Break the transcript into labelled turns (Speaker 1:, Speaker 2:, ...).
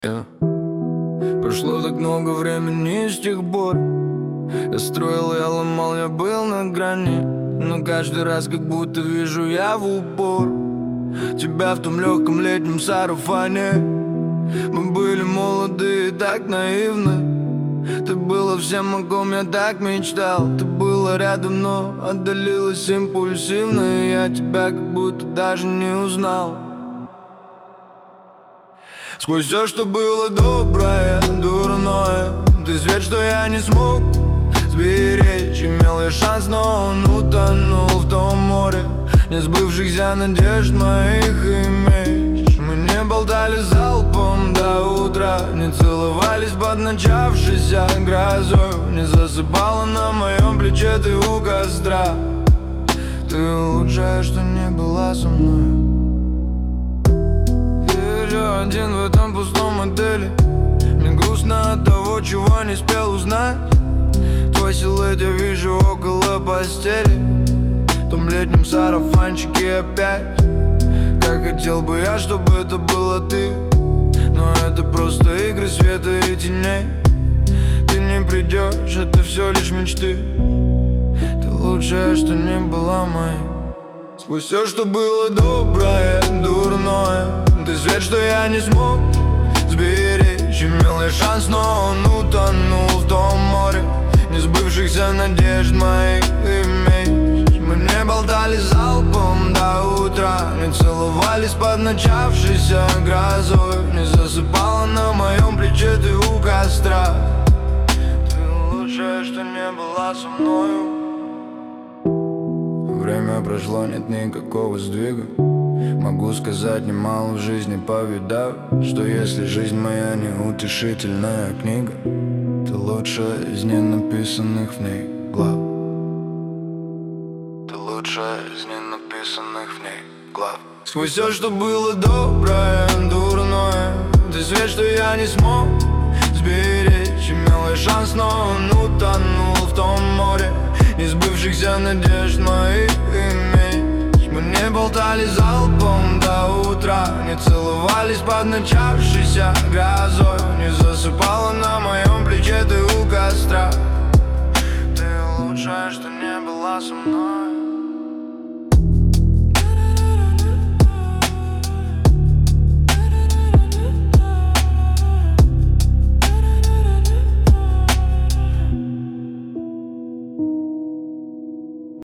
Speaker 1: Прошло так много времени с тех пор. Я строил, я ломал, я был на грани, но каждый раз как будто вижу я в упор тебя в том легком летнем сарафане. Мы были молоды и так наивны. Ты была всем, о ком я так мечтал. Ты была рядом, но отдалилась импульсивно, и я тебя как будто даже не узнал. Сквозь все, что было доброе, дурное, ты свет, что я не смог сберечь. Имел я шанс, но он утонул в том море несбывшихся надежд моих и меч. Мы не болтали залпом до утра, не целовались под начавшейся грозой. Не засыпала на моем плече ты у костра. Ты лучшее, что не была со мной. Один в этом пустом отеле. Мне грустно от того, чего не успел узнать. Твой силуэт я вижу около постели, в том летнем сарафанчике опять. Как хотел бы я, чтобы это было ты, но это просто игры света и теней. Ты не придешь, это все лишь мечты. Ты лучшее, что не была моей. Сквозь все, что было доброе, дурное, ты свет, что я не смог сберечь. Имел я шанс, но он утонул в том море несбывшихся надежд моих и меч. Мы не болтали залпом до утра, не целовались под начавшейся грозой. Не засыпала на моем плече ты у костра. Ты лучшее, что не была со мною. Время прошло, нет никакого сдвига. Могу сказать, немало в жизни повидав, что если жизнь моя не утешительная книга, ты лучшая из ненаписанных в ней глав. Ты лучшая из ненаписанных в ней глав. Сквозь все, что было доброе, дурное, ты свет, что я не смог сберечь. Имел я шанс, но он утонул в том море несбывшихся надежд моих и меч. Мы не болтали залпом до утра, не целовались под начавшейся грозой. Не засыпала на моем плече ты у костра. Ты лучшее, что не была со мной.